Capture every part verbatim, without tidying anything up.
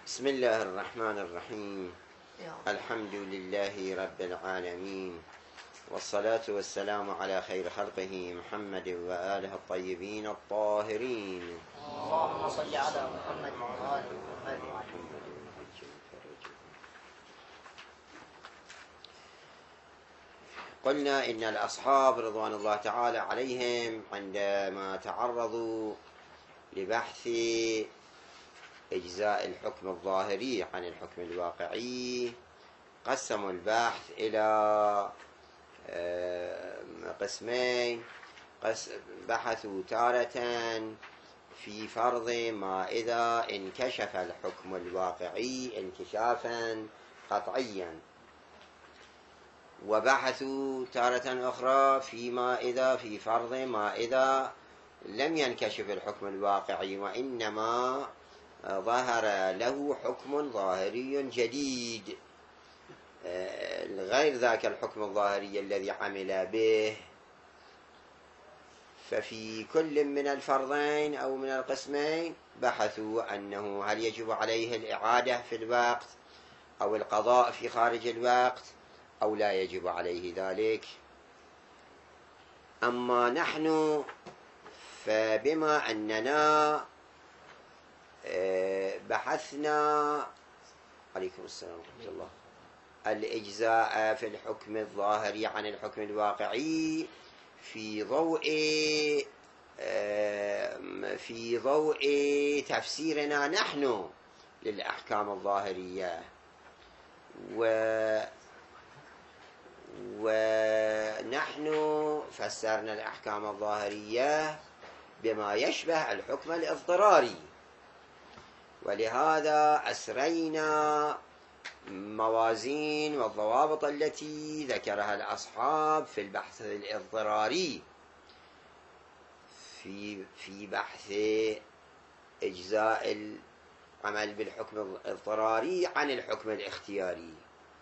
بسم الله الرحمن الرحيم. الحمد لله رب العالمين، والصلاة والسلام على خير خلقه محمد وآله الطيبين الطاهرين. اللهم صل على محمد وآل محمد. قلنا إن الأصحاب رضوان الله تعالى عليهم عندما تعرضوا لبحث إجزاء الحكم الظاهري عن الحكم الواقعي قسموا البحث إلى قسمين. بحثوا تارة في فرض ما إذا انكشف الحكم الواقعي انكشافا قطعيا، وبحثوا تارة أخرى فيما إذا في فرض ما إذا لم ينكشف الحكم الواقعي وإنما ظهر له حكم ظاهري جديد غير ذاك الحكم الظاهري الذي عمل به. ففي كل من الفرضين أو من القسمين بحثوا أنه هل يجب عليه الإعادة في الوقت أو القضاء في خارج الوقت أو لا يجب عليه ذلك. أما نحن فبما أننا بحثنا عليكم السلام ورحمة الله الإجزاء في الحكم الظاهري عن الحكم الواقعي في ضوء في ضوء تفسيرنا نحن للأحكام الظاهرية، و ونحن فسرنا الأحكام الظاهرية بما يشبه الحكم الاضطراري، ولهذا أسرينا موازين والضوابط التي ذكرها الأصحاب في البحث الاضطراري في في بحث إجزاء العمل بالحكم الاضطراري عن الحكم الاختياري.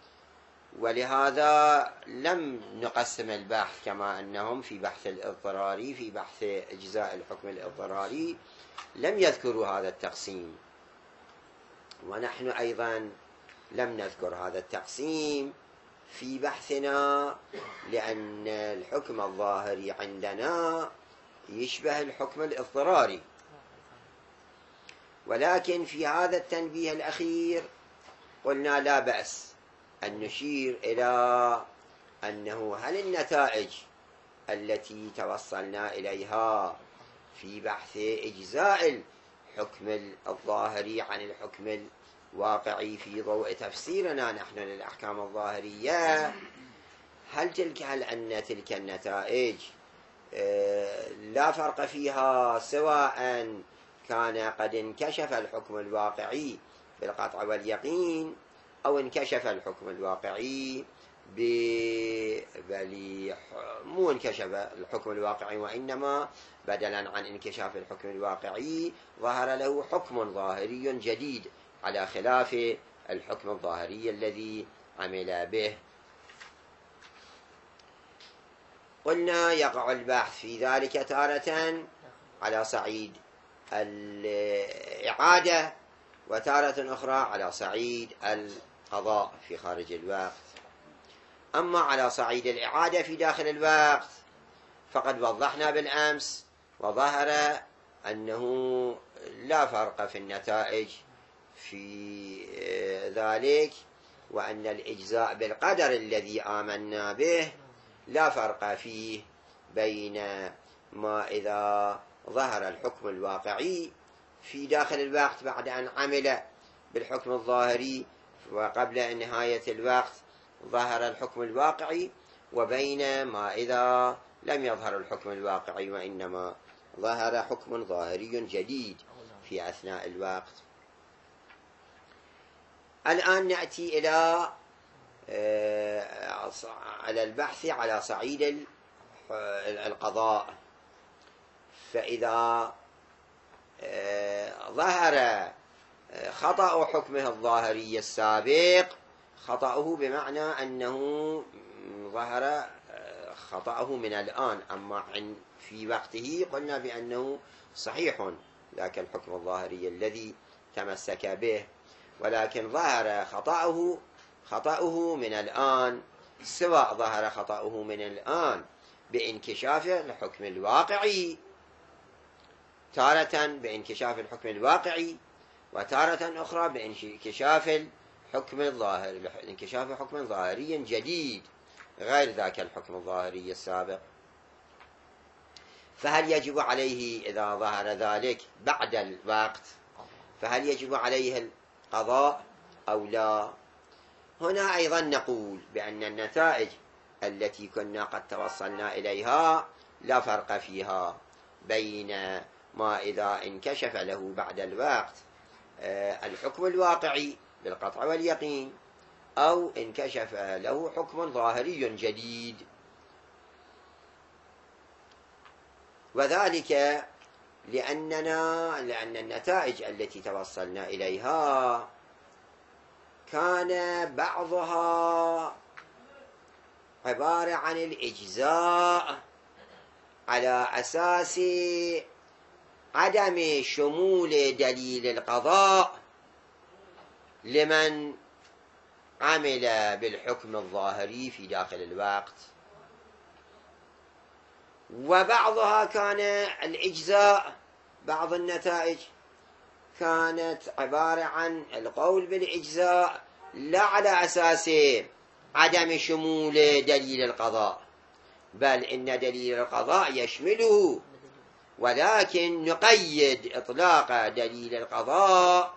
ولهذا لم نقسم البحث كما أنهم في بحث الاضطراري في بحث إجزاء الحكم الاضطراري لم يذكروا هذا التقسيم، ونحن أيضا لم نذكر هذا التقسيم في بحثنا، لأن الحكم الظاهري عندنا يشبه الحكم الاضطراري. ولكن في هذا التنبيه الأخير قلنا لا بأس أن نشير إلى أنه هل النتائج التي توصلنا إليها في بحث إجزاء الحكم الظاهري عن الحكم الواقعي في ضوء تفسيرنا نحن للأحكام الظاهرية، هل تلك هل أن تلك النتائج لا فرق فيها سواء كان قد انكشف الحكم الواقعي بالقطع واليقين أو انكشف الحكم الواقعي ب... بل مو انكشف الحكم الواقعي وإنما بدلا عن انكشاف الحكم الواقعي ظهر له حكم ظاهري جديد على خلاف الحكم الظاهري الذي عمل به. قلنا يقع البحث في ذلك تارة على صعيد الإعادة وتارة أخرى على صعيد القضاء في خارج الوقت. أما على صعيد الإعادة في داخل الوقت فقد وضحنا بالأمس وظهر أنه لا فرق في النتائج في ذلك، وأن الإجزاء بالقدر الذي آمنا به لا فرق فيه بين ما إذا ظهر الحكم الواقعي في داخل الوقت بعد أن عمل بالحكم الظاهري وقبل نهاية الوقت ظهر الحكم الواقعي، وبين ما إذا لم يظهر الحكم الواقعي وإنما ظهر حكم ظاهري جديد في أثناء الوقت. الآن نأتي إلى على البحث على صعيد القضاء. فإذا ظهر خطأ حكمه الظاهري السابق، خطأه بمعنى أنه ظهر خطأه من الآن، أما في وقته قلنا بأنه صحيح ذاك الحكم الظاهري الذي تمسك به. ولكن ظهر خطأه خطأه من الآن، سواء ظهر خطأه من الآن بانكشاف الحكم الواقعي، تارة بانكشاف الحكم الواقعي، وتارة أخرى بانكشاف الحكم الظاهري، انكشاف حكم ظاهري جديد غير ذاك الحكم الظاهري السابق. فهل يجب عليه إذا ظهر ذلك بعد الوقت، فهل يجب عليه القضاء أو لا؟ هنا أيضا نقول بأن النتائج التي كنا قد توصلنا إليها لا فرق فيها بين ما إذا انكشف له بعد الوقت الحكم الواقعي بالقطع واليقين، أو انكشف له حكم ظاهري جديد. وذلك لأننا لأن النتائج التي توصلنا إليها كان بعضها عبارة عن الإجزاء على أساس عدم شمول دليل القضاء لمن عمل بالحكم الظاهري في داخل الوقت، وبعضها كان الإجزاء، بعض النتائج كانت عبارة عن القول بالإجزاء لا على أساس عدم شمول دليل القضاء، بل إن دليل القضاء يشمله، ولكن نقيد إطلاق دليل القضاء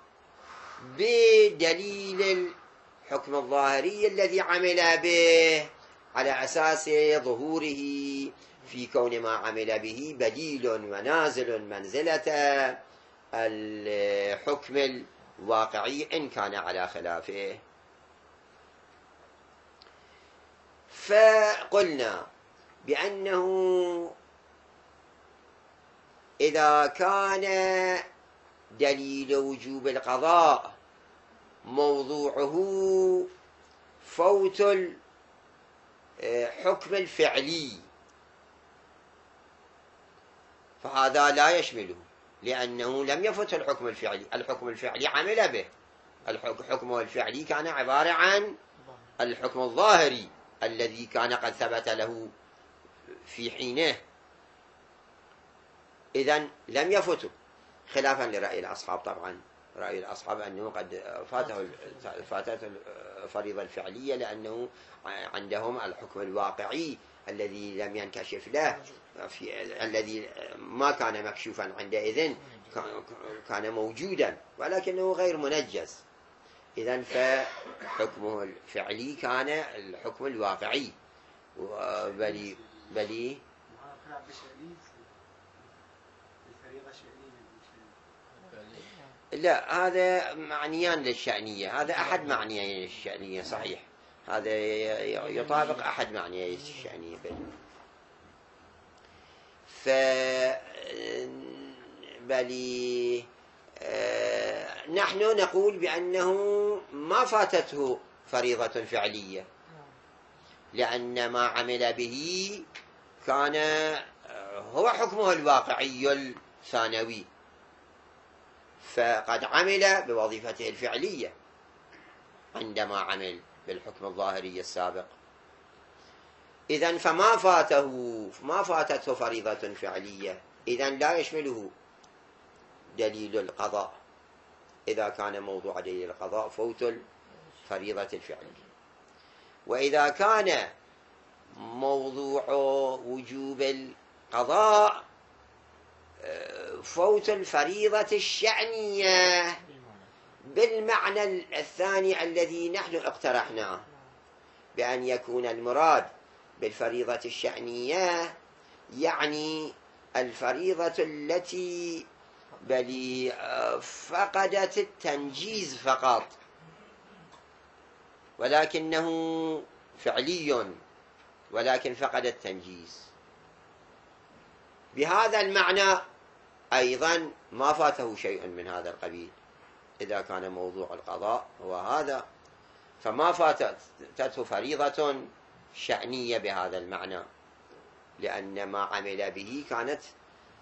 بدليل الحكم الظاهري الذي عمل به على أساس ظهوره في كون ما عمل به بديل ونازل منزلة الحكم الواقعي إن كان على خلافه. فقلنا بأنه إذا كان دليل وجوب القضاء موضوعه فوت الحكم الفعلي فهذا لا يشمله، لأنه لم يفت الحكم الفعلي، الحكم الفعلي عمل به، الحكم الفعلي كان عبارة عن الحكم الظاهري الذي كان قد ثبت له في حينه، إذن لم يفته، خلافا لرأي الأصحاب. طبعا رأي الأصحاب أنه قد فاته فاتته الفريضة الفعلية، لأنه عندهم الحكم الواقعي الذي لم ينكشف له، في الذي ما كان مكشوفا عندئذ كان موجودا ولكنه غير منجز. إذن فحكمه الفعلي كان الحكم الواقعي، بلي بلي لا، هذا معنيان للشأنية، هذا أحد معنيين الشأنية صحيح، هذا يطابق أحد معنيين الشأنية. ف بلي نحن نقول بأنه ما فاتته فريضة فعلية، لأن ما عمل به كان هو حكمه الواقعي الثانوي، فقد عمل بوظيفته الفعلية عندما عمل بالحكم الظاهري السابق. إذن فما فاته ما فاتته فريضة فعلية، إذن لا يشمله دليل القضاء إذا كان موضوع دليل القضاء فوت الفريضة الفعلية. وإذا كان موضوع وجوب القضاء فوت الفريضة الشأنية بالمعنى الثاني الذي نحن اقترحناه، بأن يكون المراد بالفريضة الشأنية يعني الفريضة التي بل فقدت التنجيز فقط، ولكنه فعلي ولكن فقد التنجيز. بهذا المعنى أيضا ما فاته شيء من هذا القبيل إذا كان موضوع القضاء هو هذا، فما فاتته فريضة شأنية بهذا المعنى، لأن ما عمل به كانت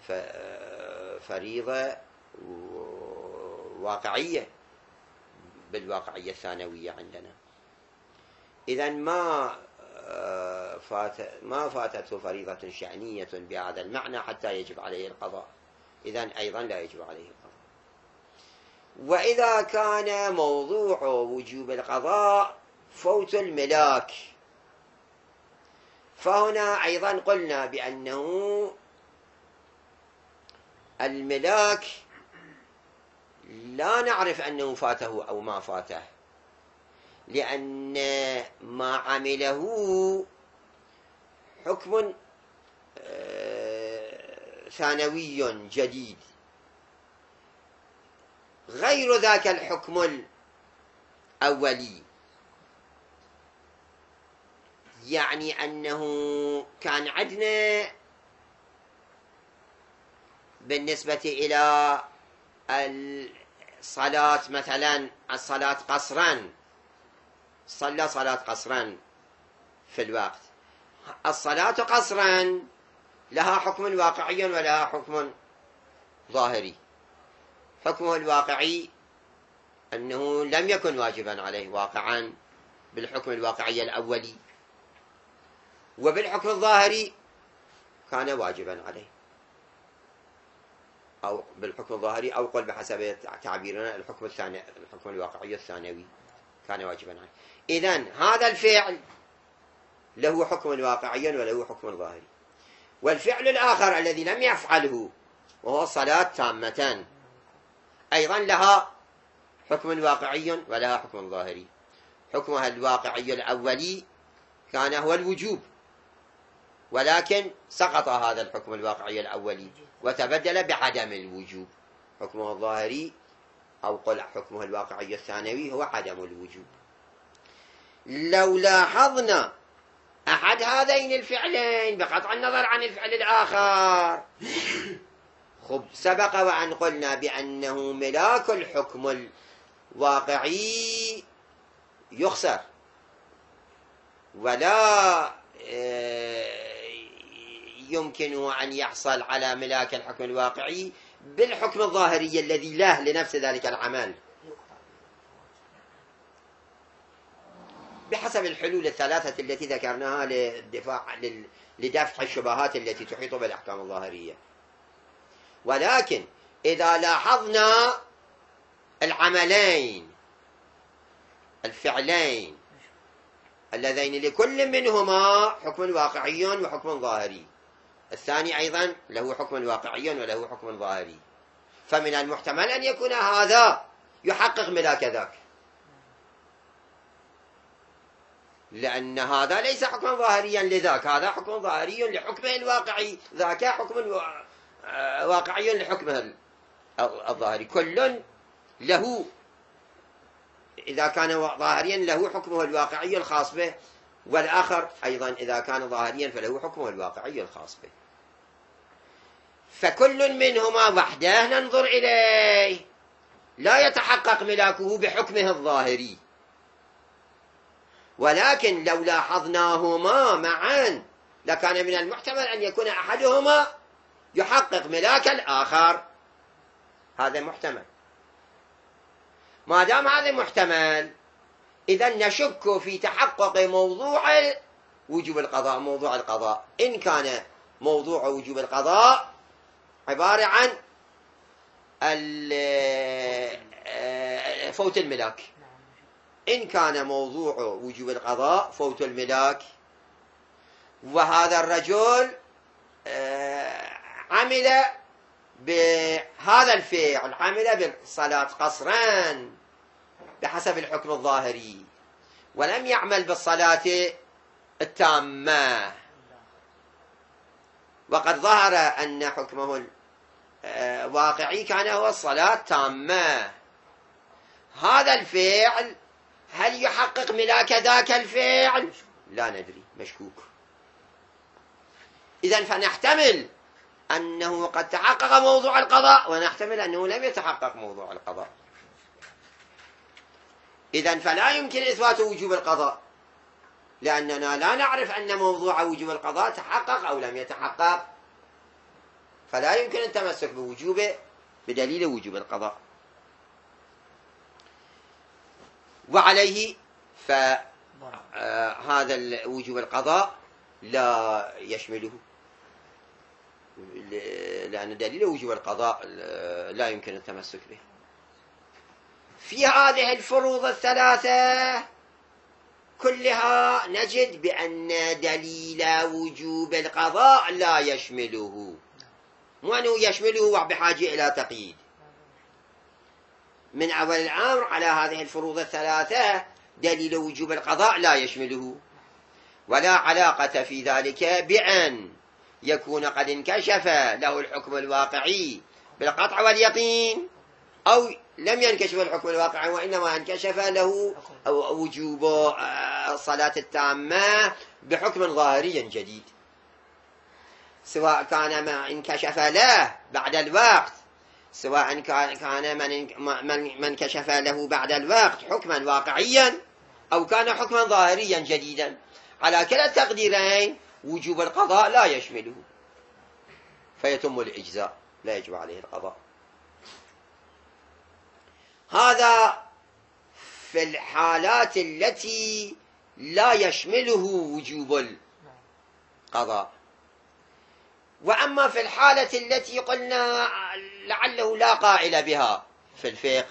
فريضة واقعية بالواقعية الثانوية عندنا. إذا ما فات ما فاتته فريضة شأنية بهذا المعنى حتى يجب عليه القضاء، إذا أيضا لا يجب عليه القضاء. وإذا كان موضوع وجوب القضاء فوت الملاك، فهنا أيضا قلنا بأنه الملاك لا نعرف أنه فاته أو ما فاته، لأن ما عمله حكم ثانوي جديد غير ذاك الحكم الأولي، يعني أنه كان عندنا بالنسبة إلى الصلاة مثلا الصلاة قصرا، صلى صلاة قصرا في الوقت، الصلاة قصرا لها حكم واقعي ولها حكم ظاهري. حكمه الواقعي أنه لم يكن واجبا عليه واقعا بالحكم الواقعي الأولي، وبالحكم الظاهري كان واجبا عليه، أو بالحكم الظاهري أو قل بحسب تعبيرنا الحكم الثاني الحكم الواقعي الثانوي كان واجبا عليه. إذن هذا الفعل له حكم واقعي وله حكم ظاهري. والفعل الآخر الذي لم يفعله وهو الصلاة تامة أيضا لها حكم واقعي ولها حكم ظاهري. حكمها الواقعي الأولي كان هو الوجوب، ولكن سقط هذا الحكم الواقعي الأولي وتبدل بعدم الوجوب. حكمه الظاهري أو قل حكمه الواقعي الثانوي هو عدم الوجوب. لو لاحظنا أحد هذين الفعلين بقطع النظر عن الفعل الآخر، خب سبق وأن قلنا بأنه ملاك الحكم الواقعي يخسر، ولا يمكنه أن يحصل على ملاك الحكم الواقعي بالحكم الظاهري الذي له لنفس ذلك العمل، بحسب الحلول الثلاثة التي ذكرناها للدفاع لدفع الشبهات التي تحيط بالأحكام الظاهرية. ولكن إذا لاحظنا العملين الفعلين اللذين لكل منهما حكم واقعي وحكم ظاهري، الثاني أيضا له حكم واقعي وله حكم ظاهري، فمن المحتمل أن يكون هذا يحقق ملاك ذاك، لأن هذا ليس حكما ظاهريا لذاك، هذا حكم ظاهري لحكمه الواقعي، ذاك حكم واقعي لحكمه الظاهري. كل له إذا كان ظاهريا له حكمه الواقعي الخاص به، والآخر أيضا إذا كان ظاهريا فله حكمه الواقعي الخاص به. فكل منهما وحده ننظر إليه لا يتحقق ملاكه بحكمه الظاهري، ولكن لو لاحظناهما معا لكان من المحتمل أن يكون أحدهما يحقق ملاك الآخر. هذا محتمل. ما دام هذا محتمل إذا نشك في تحقق موضوع وجوب القضاء. موضوع القضاء إن كان موضوع وجوب القضاء عبارة عن فوت الملاك، إن كان موضوع وجوب القضاء فوت الملاك، وهذا الرجل عمل بهذا الفعل، عمل بالصلاة قصرا بحسب الحكم الظاهري، ولم يعمل بالصلاة التامة، وقد ظهر أن حكمه الواقعي كان هو الصلاة التامة. هذا الفعل هل يحقق ملاك ذاك الفعل؟ لا ندري، مشكوك. إذن فنحتمل أنه قد تحقق موضوع القضاء، ونحتمل أنه لم يتحقق موضوع القضاء. إذن فلا يمكن إثبات وجوب القضاء، لأننا لا نعرف أن موضوع وجوب القضاء تحقق أو لم يتحقق، فلا يمكن التمسك بوجوبه بدليل وجوب القضاء. وعليه فهذا وجوب القضاء لا يشمله، لأن دليل وجوب القضاء لا يمكن التمسك به. في هذه الفروض الثلاثة كلها نجد بأن دليل وجوب القضاء لا يشمله، مو أنه يشمله بحاجة إلى تقييد. من أول الأمر على هذه الفروض الثلاثة دليل وجوب القضاء لا يشمله، ولا علاقة في ذلك بأن يكون قد انكشف له الحكم الواقعي بالقطع واليقين، أو لم ينكشف الحكم الواقعي وإنما انكشف له وجوب الصلاة التامة بحكم ظاهري جديد، سواء كان ما انكشف له بعد الوقت، سواء كان من انكشف له بعد الوقت حكما واقعيا أو كان حكما ظاهريا جديدا. على كلا التقديرين وجوب القضاء لا يشمله، فيتم الإجزاء، لا يجب عليه القضاء. هذا في الحالات التي لا يشمله وجوب القضاء. وأما في الحالة التي قلنا لعله لا قائل بها في الفقه،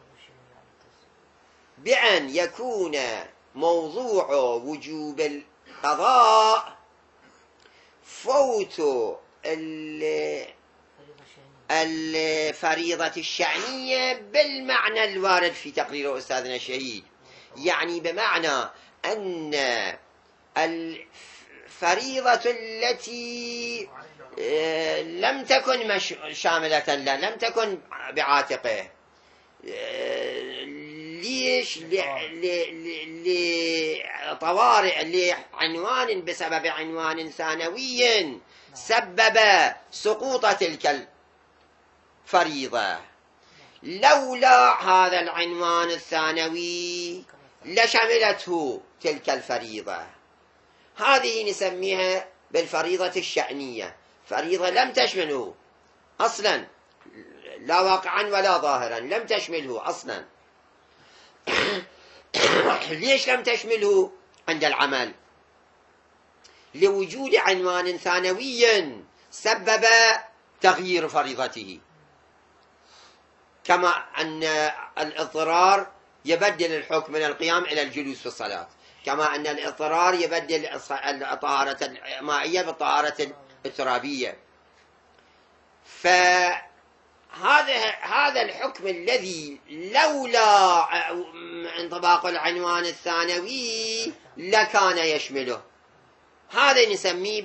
بأن يكون موضوع وجوب القضاء فوت الفريضة الشأنية بالمعنى الوارد في تقرير أستاذنا الشهيد، يعني بمعنى أن الفريضة التي لم تكن شاملة له، لم تكن بعاتقه، ليش؟ لطوارئ، لعنوان، بسبب عنوان ثانوي سبب سقوط تلك الفريضة، لولا هذا العنوان الثانوي لشملته تلك الفريضة. هذه نسميها بالفريضة الشأنية، فريضة لم تشمله أصلا، لا واقعا ولا ظاهرا، لم تشمله أصلا. ليش لم تشمله عند العمل؟ لوجود عنوان ثانوي سبب تغيير فريضته، كما أن الاضطرار يبدل الحكم من القيام إلى الجلوس في الصلاة، كما أن الاضطرار يبدل الطهارة المائية بالطهارة الترابية. فهذا هذا الحكم الذي لولا انطباق العنوان الثانوي لكان يشمله، هذا نسميه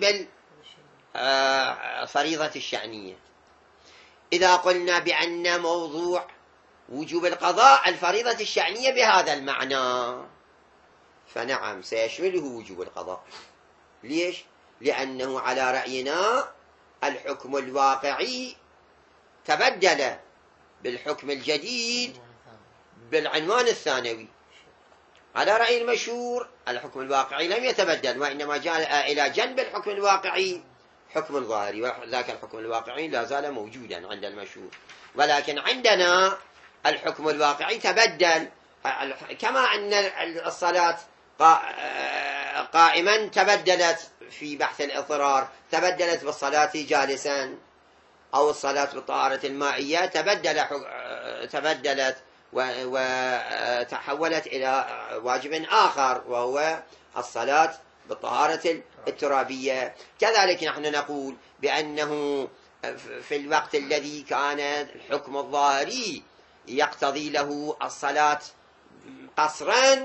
بالفريضة الشأنية. إذا قلنا بأن موضوع وجوب القضاء الفريضة الشأنية بهذا المعنى، فنعم سيشمله وجوب القضاء. ليش؟ لأنه على رأينا الحكم الواقعي تبدل بالحكم الجديد بالعنوان الثانوي. على رأي المشهور الحكم الواقعي لم يتبدل، وإنما جاء إلى جنب الحكم الواقعي حكم ظاهري، وذاك الحكم الواقعي لا زال موجودا عند المشهور، ولكن عندنا الحكم الواقعي تبدل، كما أن الصلاة قائما تبدلت في بحث الإضطرار، تبدلت بالصلاة جالسا، أو الصلاة بالطهارة المائية تبدل تبدلت وتحولت إلى واجب آخر وهو الصلاة بالطهارة الترابية. كذلك نحن نقول بأنه في الوقت الذي كان الحكم الظاهري يقتضي له الصلاة قصرا،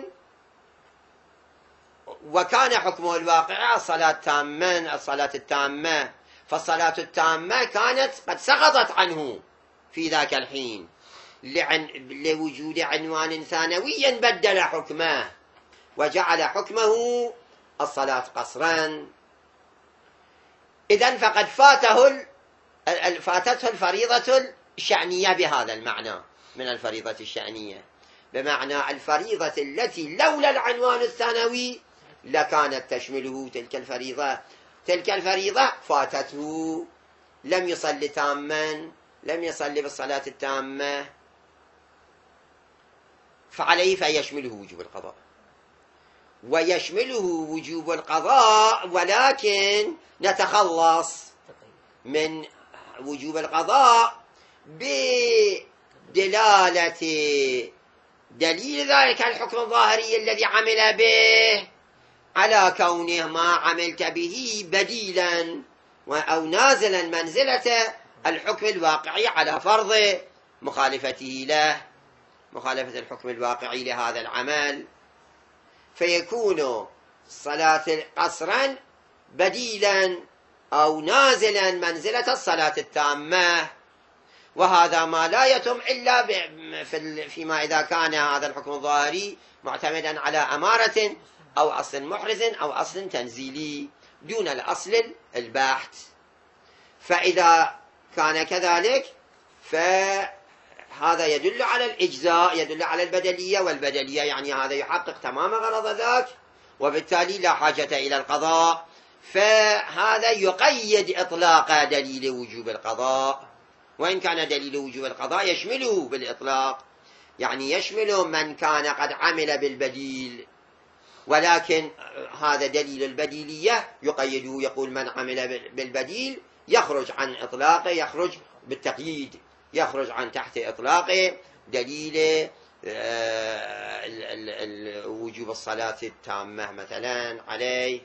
وكان حكمه الواقعي الصلاة تامة، الصلاة التامة، فالصلاة التامة كانت قد سقطت عنه في ذاك الحين لعن لوجود عنوان ثانوي بدل حكمه وجعل حكمه الصلاة قصرا. إذن فقد فاته فاتته الفريضة الشأنية بهذا المعنى من الفريضة الشأنية، بمعنى الفريضة التي لولا العنوان الثانوي لكانت تشمله تلك الفريضة. تلك الفريضة فاتته، لم يصلي تاما، لم يصلي بالصلاة التامة، فعليه فيشمله وجوب القضاء، ويشمله وجوب القضاء، ولكن نتخلص من وجوب القضاء بدلالة دليل ذلك الحكم الظاهري الذي عمل به على كونه ما عملت به بديلا أو نازلا منزلة الحكم الواقعي على فرض مخالفته له، مخالفة الحكم الواقعي لهذا العمل، فيكون الصلاة قصرا بديلا أو نازلا منزلة الصلاة التامة. وهذا ما لا يتم إلا فيما إذا كان هذا الحكم الظاهري معتمدا على أمارة أو أصل محرز أو أصل تنزيلي دون الأصل الباحت. فإذا كان كذلك فهذا يدل على الإجزاء، يدل على البدلية، والبدلية يعني هذا يحقق تمام غرض ذاك، وبالتالي لا حاجة إلى القضاء. فهذا يقيد إطلاق دليل وجوب القضاء، وإن كان دليل وجوب القضاء يشمله بالإطلاق، يعني يشمل من كان قد عمل بالبديل، ولكن هذا دليل البديلية يقيده، يقول من عمل بالبديل يخرج عن إطلاقه، يخرج بالتقييد، يخرج عن تحت إطلاقه دليل وجوب الصلاة التامة مثلا عليه.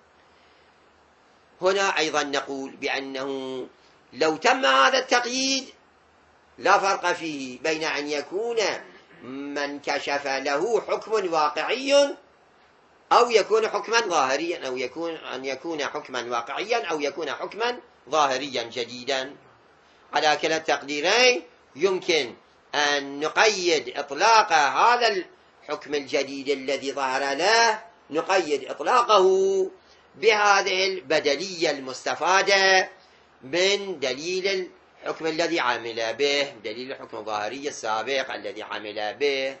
هنا أيضا نقول بأنه لو تم هذا التقييد لا فرق فيه بين أن يكون من كشف له حكم واقعي أو يكون حكما ظاهريا، أو يكون أن يكون حكما واقعيا أو يكون حكما ظاهريا جديدا. على كلا التقديرين يمكن أن نقيد إطلاق هذا الحكم الجديد الذي ظهر له، نقيد إطلاقه بهذه البدلية المستفادة من دليل الحكم الذي عمل به، دليل الحكم الظاهري السابق الذي عمل به.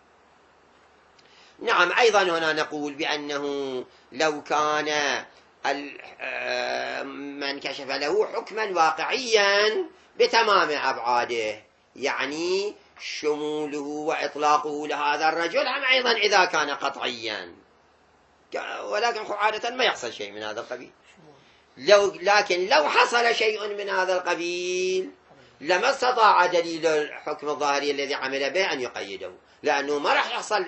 نعم، أيضا هنا نقول بأنه لو كان من كشف له حكما واقعيا بتمام أبعاده، يعني شموله وإطلاقه لهذا الرجل، هم أيضا إذا كان قطعيا، ولكن عادة ما يحصل شيء من هذا القبيل. لو لكن لو حصل شيء من هذا القبيل لما استطاع دليل الحكم الظاهري الذي عمل به أن يقيده، لأنه ما راح يحصل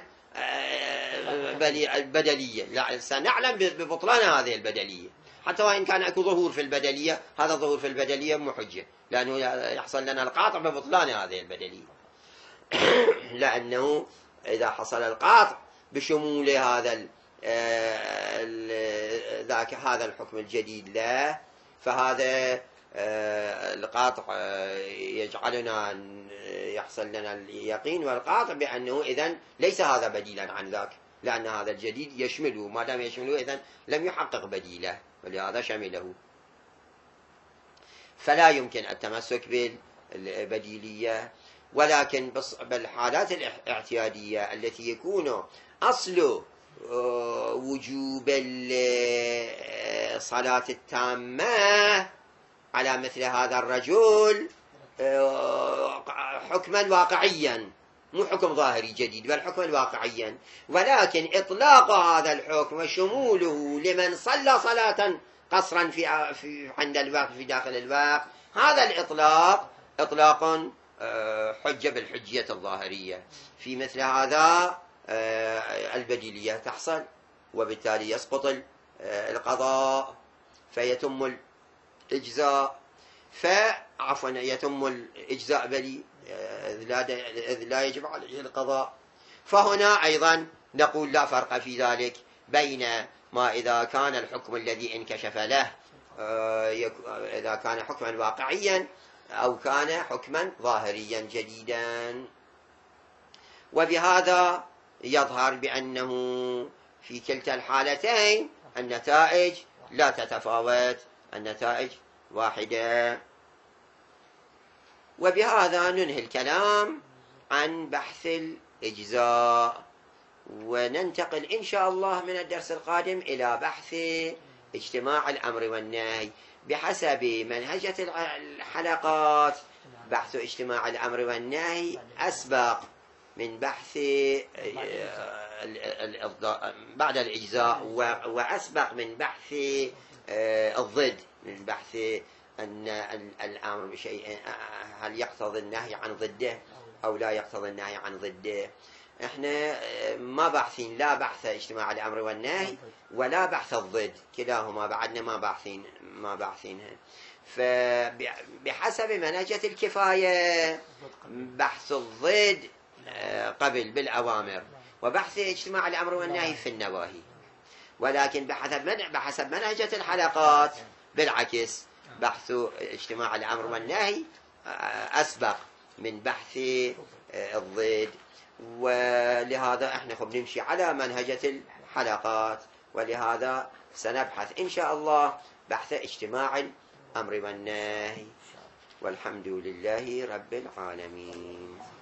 بدلية، لا سنعلم ببطلان هذه البدلية، حتى وإن كان أكو ظهور في البدلية، هذا الظهور في البدلية مو حجة، لأنه يحصل لنا القاطع ببطلان هذه البدلية. لأنه إذا حصل القاطع بشمول هذا ذاك هذا الحكم الجديد له، فهذا القاطع يجعلنا يحصل لنا اليقين والقاطع بأنه إذن ليس هذا بديلا عن ذاك، لأن هذا الجديد يشمله، ما دام يشمله إذن لم يحقق بديله، ولهذا شمله. فلا يمكن التمسك بالبديلية، ولكن بالحالات الاعتيادية التي يكون أصل وجوب الصلاة التامة على مثل هذا الرجل حكما واقعيا، مو حكم ظاهري جديد بل حكما واقعيا، ولكن إطلاق هذا الحكم وشموله لمن صلى صلاة قصرا في في عند الوقت في داخل الوقت، هذا الإطلاق إطلاق حجة بالحجية الظاهرية. في مثل هذا البديلية تحصل، وبالتالي يسقط القضاء فيتم الإجزاء، فعفوا يتم الإجزاء بلي إذ لا يجب عليه القضاء. فهنا أيضا نقول لا فرق في ذلك بين ما إذا كان الحكم الذي انكشف له إذا كان حكما واقعيا أو كان حكما ظاهريا جديدا. وبهذا يظهر بأنه في كلتا الحالتين النتائج لا تتفاوت، النتائج واحدة. وبهذا ننهي الكلام عن بحث الإجزاء، وننتقل إن شاء الله من الدرس القادم إلى بحث اجتماع الأمر والنهي. بحسب منهجة الحلقات بحث اجتماع الأمر والنهي أسبق من بحث بعد الإجزاء، وأسبق من بحث الضد، من بحث أن الأمر بشيء هل يقتضي النهي عن ضده أو لا يقتضي النهي عن ضده. احنا ما باحثين لا بحث اجتماع الأمر والنهي ولا بحث الضد، كلاهما بعدنا ما باحثين ما باحثينها. فبحسب منهجة الكفاية بحث الضد قبل بالأوامر، وبحث اجتماع الأمر والنهي في النواهي. ولكن بحسب منهجة الحلقات بالعكس، بحث اجتماع الأمر والنهي أسبق من بحث الضد. ولهذا احنا خب نمشي على منهجة الحلقات، ولهذا سنبحث إن شاء الله بحث اجتماع الأمر والنهي. والحمد لله رب العالمين.